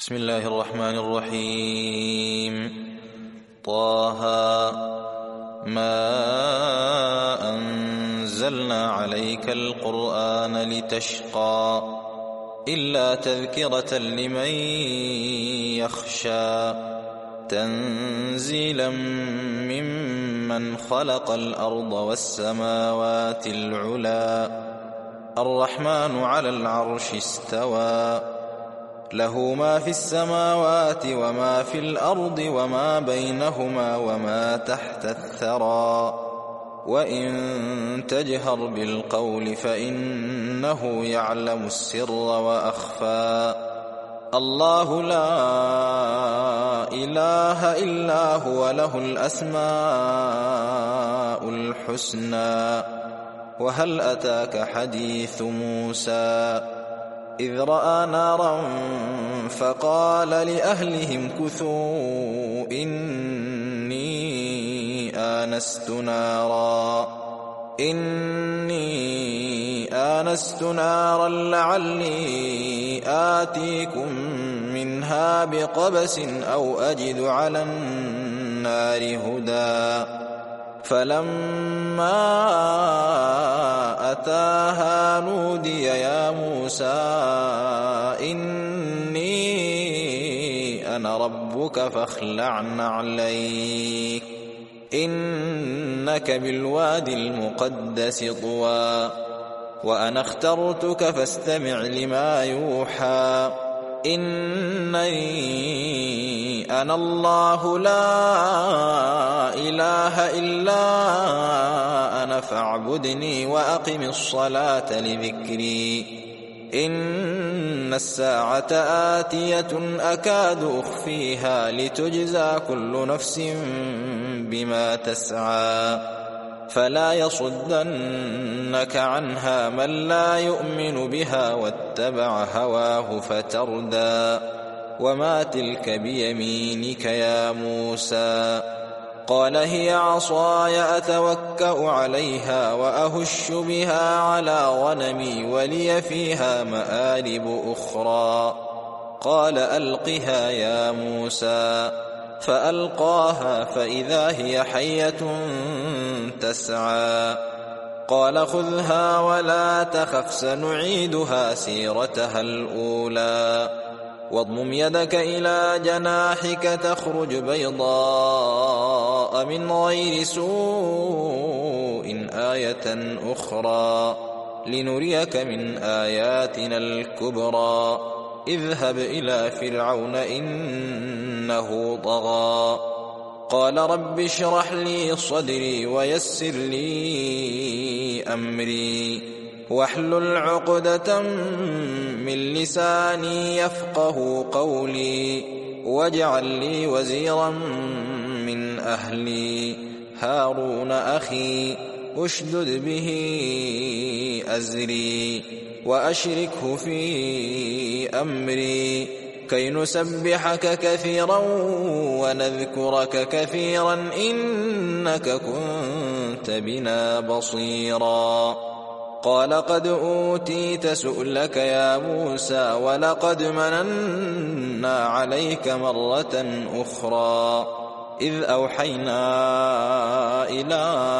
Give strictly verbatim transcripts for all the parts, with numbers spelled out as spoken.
بسم الله الرحمن الرحيم. طه ما أنزلنا عليك القرآن لتشقى إلا تذكرة لمن يخشى تنزيلا ممن خلق الأرض والسماوات العلى الرحمن على العرش استوى له ما في السماوات وما في الأرض وما بينهما وما تحت الثرى وإن تجهر بالقول فإنه يعلم السر وأخفى الله لا إله إلا هو له الأسماء الحسنى. وهل أتاك حديث موسى إذ رأى نارا فقال لأهلهم كثوا إني آنست نارا إني آنست نارا لعلي آتيكم منها بقبس أو أجد على النار هدى فلما أتاها نودي يا موسى إني أنا ربك فاخلع نعليك إنك بالوادي المقدس طوى وأنا اخترتك فاستمع لما يوحى إنني أنا الله لا إله إلا أنا فاعبدني وأقم الصلاة لذكري إن الساعة آتية أكاد أخفيها لتجزى كل نفس بما تسعى فلا يصدنك عنها من لا يؤمن بها واتبع هواه فتردى وما تلك بيمينك يا موسى قال هي عصاي أتوكأ عليها وأهش بها على غنمي ولي فيها مآرب أخرى قال ألقها يا موسى فألقاها فإذا هي حية تسعى قال خذها ولا تخف سنعيدها سيرتها الأولى واضمم يدك إلى جناحك تخرج بيضاء من غير سوء آية أخرى لنريك من آياتنا الكبرى اذهب إلى فرعون إنه طغى قال رب اشرح لي صدري ويسر لي أمري واحلل عقدة من لساني يفقه قولي واجعل لي وزيرا من أهلي هارون أخي اشدد به أزري وأشركه في أمري كي نسبحك كثيرا ونذكرك كثيرا إنك كنت بنا بصيرا قال قد أوتيت سؤلك يا موسى ولقد مننا عليك مرة أخرى إذ أوحينا إلى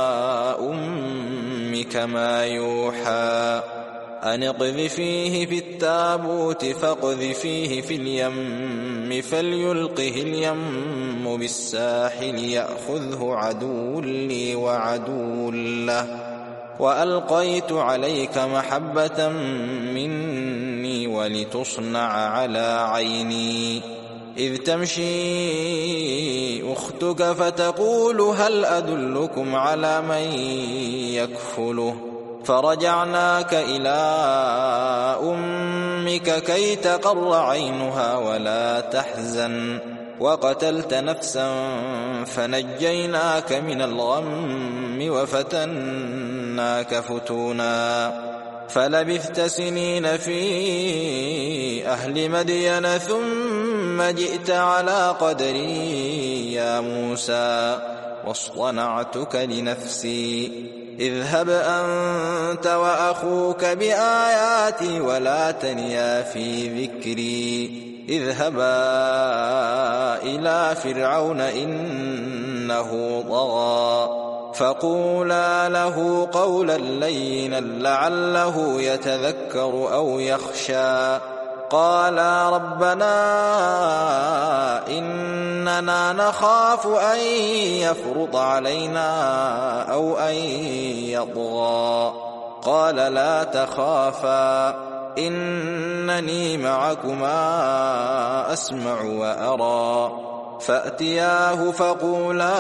أمك ما يوحى أن اقذفيه في التابوت فاقذفيه في اليم فليلقه اليم بالساحل يأخذه عدو لي وعدو له وألقيت عليك محبة مني ولتصنع على عيني إذ تمشي أختك فتقول هل أدلكم على من يكفله فرجعناك إلى أمك كي تقر عينها ولا تحزن وقتلت نفسا فنجيناك من الغم وفتناك فتونا فلبثت سنين في أهل مدين ثم جئت على قدري يا موسى واصطنعتك لنفسي اذهب أنت وأخوك بآياتي ولا تنيا في ذكري اذهبا إلى فرعون إنه طغى فقولا له قولا لينا لعله يتذكر أو يخشى قالا ربنا إننا نخاف أن يفرط علينا أو أن يطغى قال لا تخافا إنني معكما أسمع وأرى فأتياه فقولا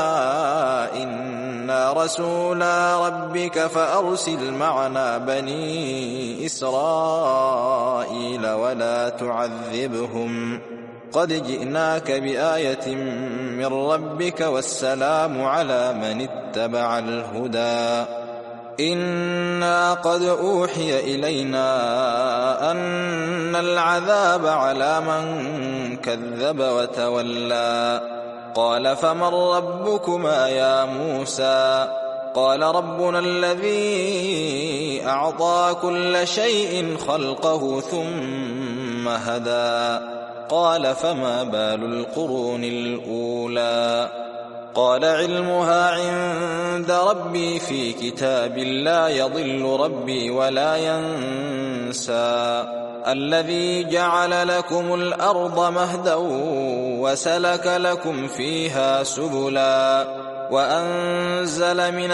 إنا رسولا ربك فأرسل معنا بني إسرائيل ولا تعذبهم قد جئناك بآية من ربك والسلام على من اتبع الهدى إنا قد أوحي إلينا أن العذاب على من كذب وتولى قال فمن ربكما يا موسى قال ربنا الذي أعطى كل شيء خلقه ثم هدى قال فما بال القرون الأولى قال علمها عند ربي في كتاب لا يضل ربي ولا ينسى الذي جعل لكم الأرض مهدا وسلك لكم فيها سبلا وأنزل من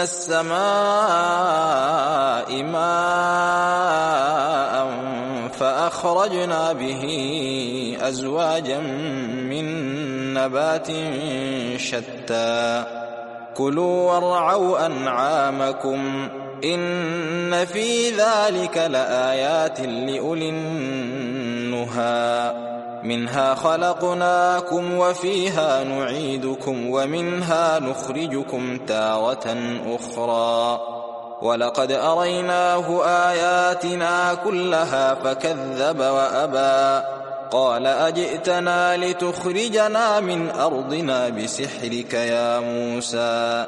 السماء ماء فأخرجنا به أزواجا من نبات شتى كلوا وارعوا أنعامكم إن في ذلك لآيات لأولي النهى منها خلقناكم وفيها نعيدكم ومنها نخرجكم تارة أخرى ولقد أريناه آياتنا كلها فكذب وأبى قال أجئتنا لتخرجنا من أرضنا بسحرك يا موسى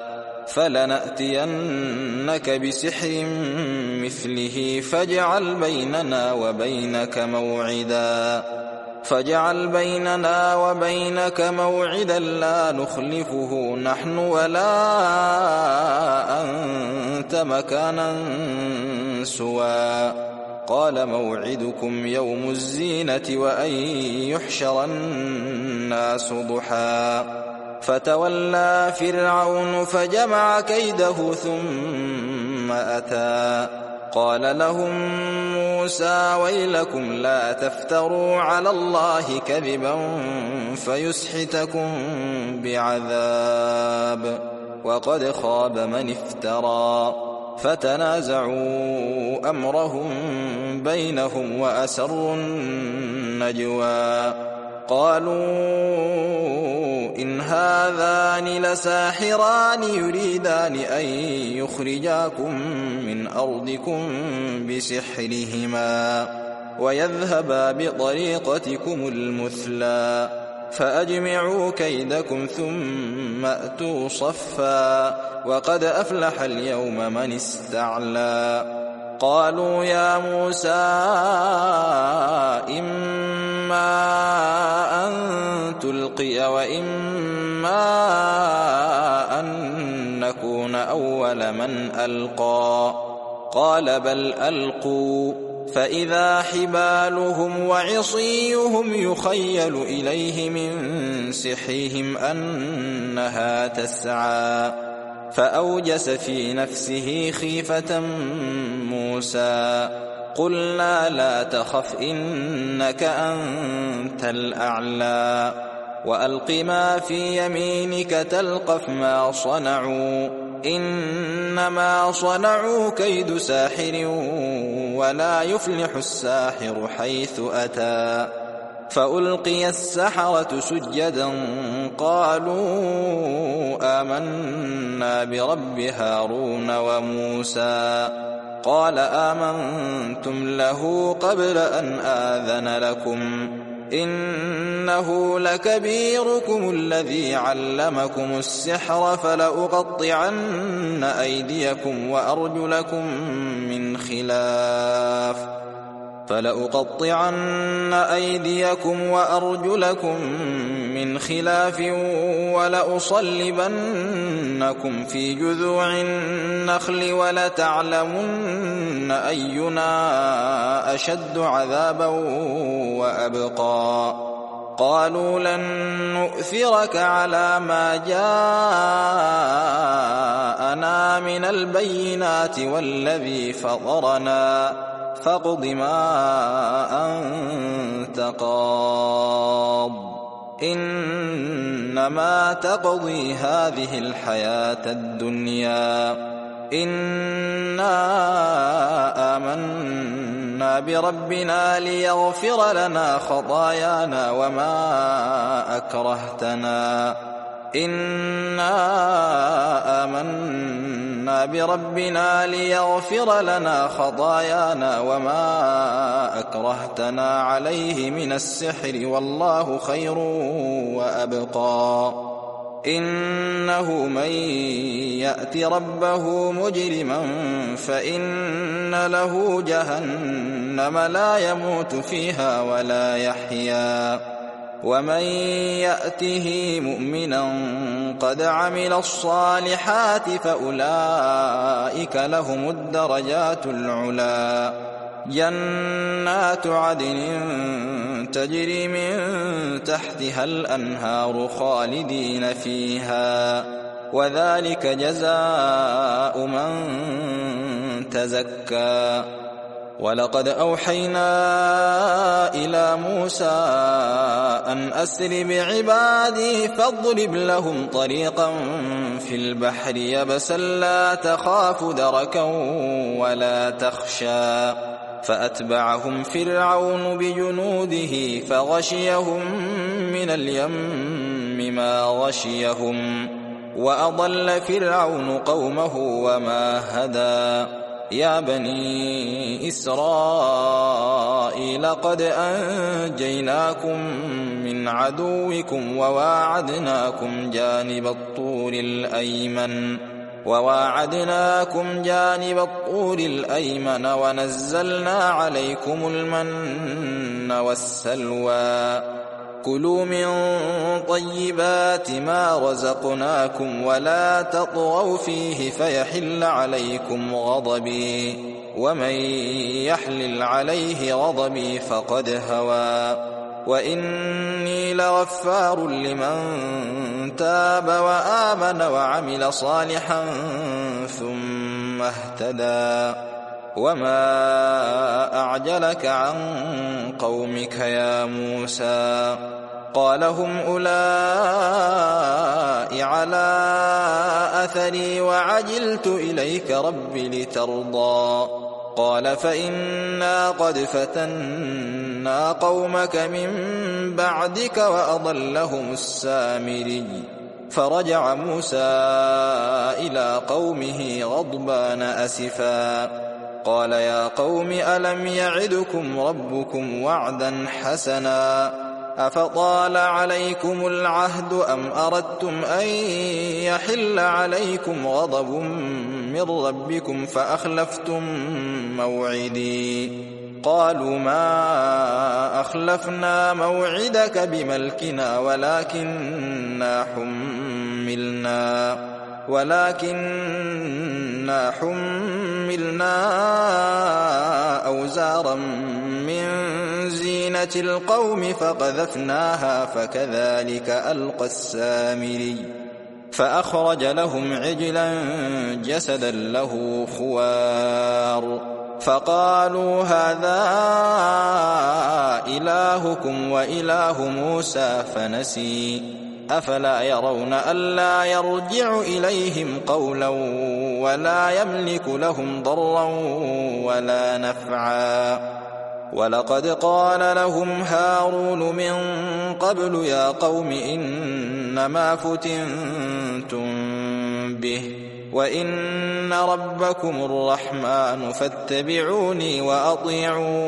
فلنأتينك بسحر مثله فاجعل بيننا وبينك موعدا فاجعل بيننا وبينك موعدا لا نخلفه نحن ولا أنت مكانا سوى قال موعدكم يوم الزينة وأن يحشر الناس ضحى فتولى فرعون فجمع كيده ثم أتى قال لهم موسى ويلكم لا تفتروا على الله كذبا فيسحتكم بعذاب وقد خاب من افترى فتنازعوا أمرهم بينهم وأسروا النجوى قالوا إن هذان لساحران يريدان أن يخرجاكم من أرضكم بسحرهما ويذهبا بطريقتكم المثلى فأجمعوا كيدكم ثم أتوا صفا وقد أفلح اليوم من استعلى قالوا يا موسى إما أن تلقي وإما أن نكون أول من ألقى قال بل ألقوا فإذا حبالهم وعصيهم يخيل إليه من سحرهم أنها تسعى فأوجس في نفسه خيفة موسى قلنا لا تخف إنك أنت الأعلى وألق ما في يمينك تلقف ما صنعوا إنما صنعوا كيد ساحر ولا يفلح الساحر حيث أتى فألقي السحرة سجدا قالوا آمنا برب هارون وموسى قال آمنتم له قبل أن آذن لكم إنه لكبيركم الذي علمكم السحر فلأقطعن أيديكم وأرجلكم من خلاف فلأقطعن أيديكم وأرجلكم من خلاف ولأصلبنكم في جذوع النخل ولتعلمن أينا أشد عذابا وأبقى قالوا لن نؤثرك على ما جاءنا من البينات والذي فطرنا فاقض ما أنت قاض إنما تقضي هذه الحياة الدنيا إنا آمنا بربنا ليغفر لنا خطايانا وما أكرهتنا إنا آمنا بربنا ليغفر لنا خطايانا وما أكرهتنا عليه من السحر والله خير وأبقى إنه من يأت ربه مجرما فإن له جهنم لا يموت فيها ولا يحيا ومن يأته مؤمنا قد عمل الصالحات فأولئك لهم الدرجات العلا جنات عدن تجري من تحتها الأنهار خالدين فيها وذلك جزاء من تزكى ولقد أوحينا إلى موسى أن أسر بعبادي فاضرب لهم طريقا في البحر يبسا لا تخاف دركا ولا تخشى فأتبعهم فرعون بجنوده فغشيهم من اليم ما غشيهم وأضل فرعون قومه وما هدى يا بني إسرائيل قد أنجيناكم من عدوكم وواعدناكم جانب الطور الأيمن وواعدناكم جانب الطور الأيمن ونزلنا عليكم المن والسلوى كلوا من طيبات ما رزقناكم ولا تطغوا فيه فيحل عليكم غضبي ومن يحلل عليه غضبي فقد هوى وإني لغفار لمن تاب وآمن وعمل صالحا ثم اهتدى وما أعجلك عن قومك يا موسى قال هم أولئك على أثري وعجلت إليك رب لترضى قال فإنا قد فتنا قومك من بعدك وأضلهم السامري فرجع موسى إلى قومه غضبان أسفا قال يا قوم ألم يعدكم ربكم وعدا حسنا أفطال عليكم العهد أم أردتم أن يحل عليكم غضب من ربكم فأخلفتم موعدي قالوا ما أخلفنا موعدك بملكنا ولكننا حملنا ولكننا حملنا أوزارا من زينة القوم فقذفناها فكذلك ألقى السامري فأخرج لهم عجلا جسدا له خوار فقالوا هذا إلهكم وإله موسى فنسي أفلا يرون ألا يرجع إليهم قولا ولا يملك لهم ضرا ولا نفعا ولقد قال لهم هارون من قبل يا قوم إنما فتنتم به وإن ربكم الرحمن فاتبعوني وأطيعوا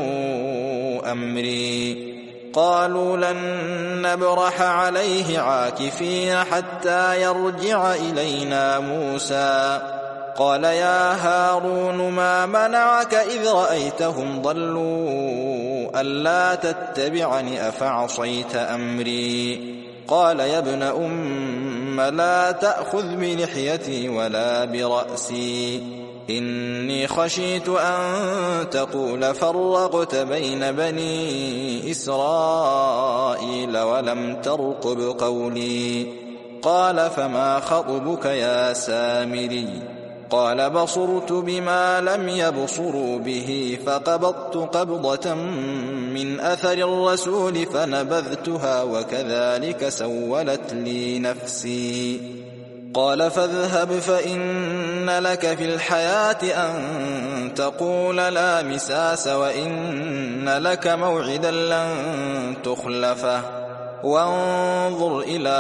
أمري قالوا لن نبرح عليه عاكفين حتى يرجع إلينا موسى قال يا هارون ما منعك إذ رأيتهم ضلوا ألا تتبعني أفعصيت أمري قال يا ابن أم لا تأخذ بلحيتي ولا برأسي إني خشيت أن تقول فرقت بين بني إسرائيل ولم ترقب قولي قال فما خطبك يا سامري قال بصرت بما لم يبصروا به فقبضت قبضة من أثر الرسول فنبذتها وكذلك سولت لي نفسي قال فاذهب فإن لك في الحياة أن تقول لا مساس وإن لك موعدا لن تخلفه وانظر إلى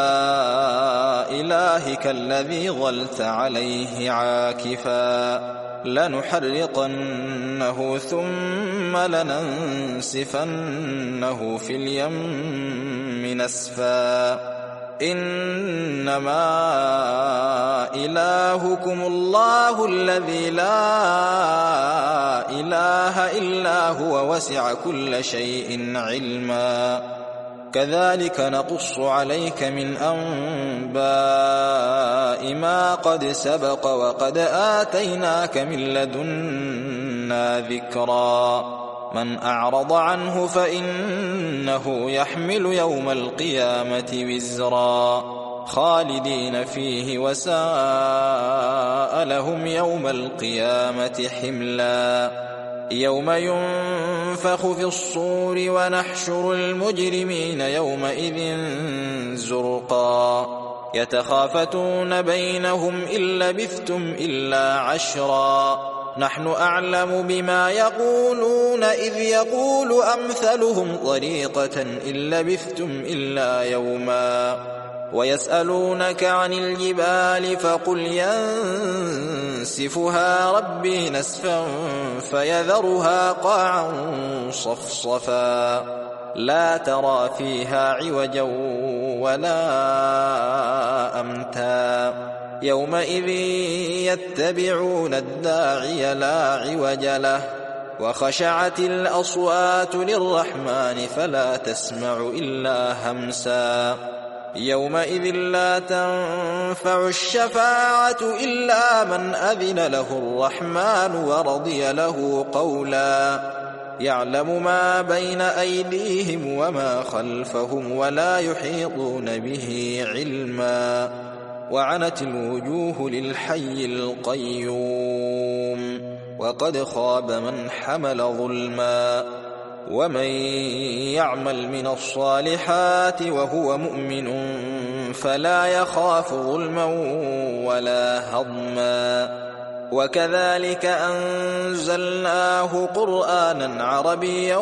إلهك الذي ظلت عليه عاكفا لنحرقنه ثم لننسفنه في اليم نسفا إنما إلهكم الله الذي لا إله إلا هو وسع كل شيء علما كذلك نقص عليك من أنباء ما قد سبق وقد آتيناك من لدنا ذكرا من أعرض عنه فإنه يحمل يوم القيامة وزرا خالدين فيه وساء لهم يوم القيامة حملا يوم ينفخ في الصور ونحشر المجرمين يومئذ زرقا يتخافتون بينهم إن لبثتم إلا عشرا نحن أعلم بما يقولون إذ يقول أمثلهم طريقة إن لبثتم إلا يوما ويسألونك عن الجبال فقل ينسفها ربي نسفا فيذرها قاعا صفصفا لا ترى فيها عوجا ولا أمتا يومئذ يتبعون الداعي لا عوج له وخشعت الأصوات للرحمن فلا تسمع إلا همسا يومئذ لا تنفع الشفاعة إلا من أذن له الرحمن ورضي له قولا يعلم ما بين أيديهم وما خلفهم ولا يحيطون به علما وعنت الوجوه للحي القيوم وقد خاب من حمل ظلما ومن يعمل من الصالحات وهو مؤمن فلا يخاف ظلما ولا هضما وكذلك أنزلناه قرآنا عربيا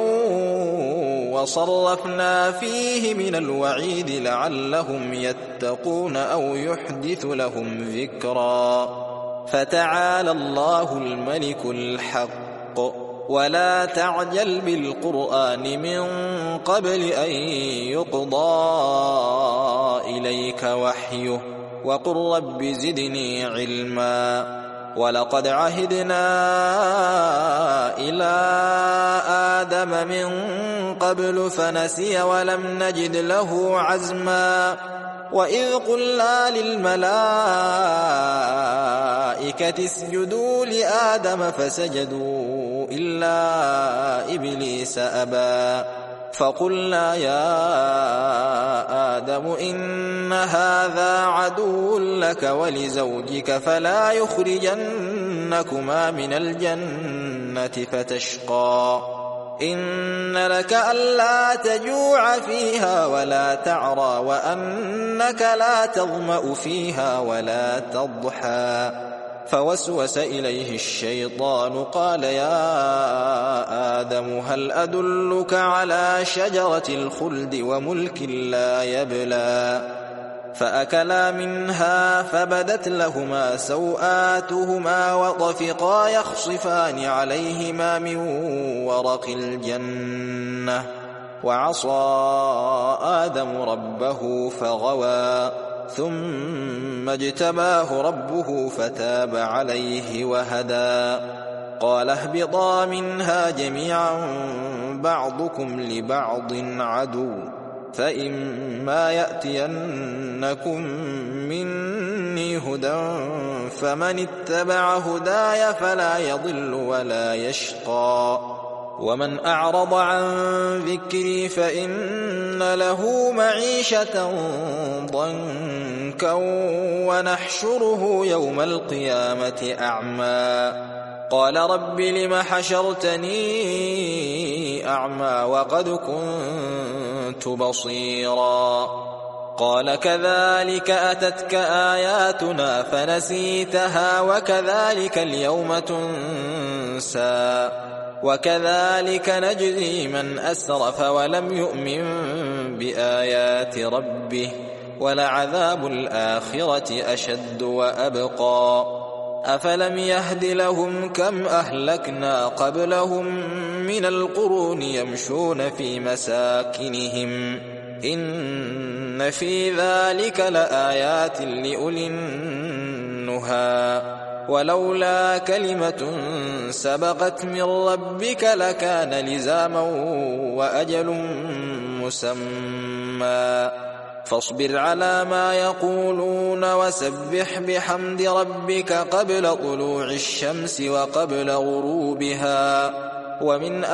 وصرفنا فيه من الوعيد لعلهم يتقون أو يحدث لهم ذكرا فتعالى الله الملك الحق ولا تعجل بالقرآن من قبل أن يقضى إليك وحيه وقل رب زدني علما ولقد عهدنا إلى آدم من قبل فنسي ولم نجد له عزما وإذ قلنا للملائكة اسجدوا لآدم فسجدوا إلا إبليس أبى فقلنا يا آدم إن هذا عدو لك ولزوجك فلا يخرجنكما من الجنة فتشقى إن لك ألا تجوع فيها ولا تعرى وأنك لا تظمأ فيها ولا تضحى فوسوس إليه الشيطان قال يا آدم هل أدلك على شجرة الخلد وملك لا يبلى فأكلا منها فبدت لهما سوآتهما وطفقا يخصفان عليهما من ورق الجنة وعصى آدم ربه فغوى ثم اجتباه ربه فتاب عليه وهدى قال اهبطا منها جميعا بعضكم لبعض عدو فإما يأتينكم مني هدى فمن اتبع هداي فلا يضل ولا يشقى ومن أعرض عن ذكري فإن له معيشة ضنكا ونحشره يوم القيامة أعمى قال رب لم حشرتني أعمى وقد كنت بصيرا قال كذلك أتتك آياتنا فنسيتها وكذلك اليوم تنسى وكذلك نجزي من أسرف ولم يؤمن بآيات ربه ولعذاب الآخرة أشد وأبقى أفلم يهد لهم كم أهلكنا قبلهم من القرون يمشون في مساكنهم إن في ذلك لآيات لأولي النهى ولولا كلمة سبقت من ربك لكان لزاما وأجل مسمى فاصبر على ما يقولون وسبح بحمد ربك قبل طلوع الشمس وقبل غروبها ومن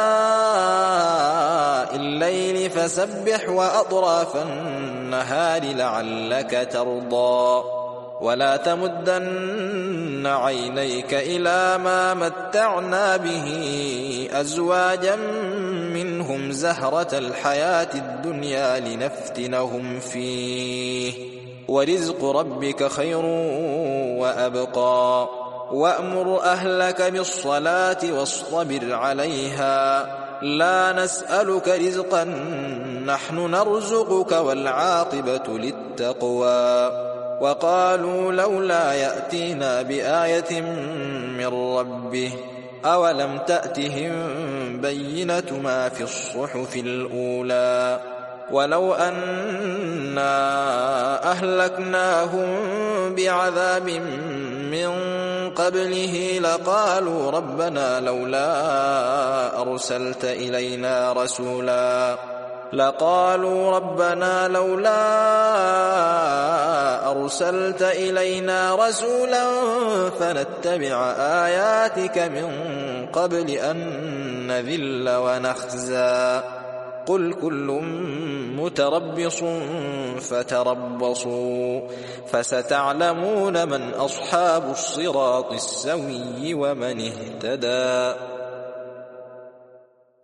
آناء الليل فسبح وأطراف النهار لعلك ترضى ولا تمدن عينيك إلى ما متعنا به أزواجا منهم زهرة الحياة الدنيا لنفتنهم فيه ورزق ربك خير وأبقى وأمر أهلك بالصلاة واصطبر عليها لا نسألك رزقا نحن نرزقك والعاقبة للتقوى وقالوا لولا يأتينا بآية من ربه أولم تأتهم بينة ما في الصحف الأولى ولو أنا أهلكناهم بعذاب من قبله لقالوا ربنا لولا أرسلت إلينا رسولا لقالوا ربنا لولا أرسلت إلينا رسولا فنتبع آياتك من قبل أن نذل ونخزى قل كل متربص فتربصوا فستعلمون من أصحاب الصراط السوي ومن اهتدى.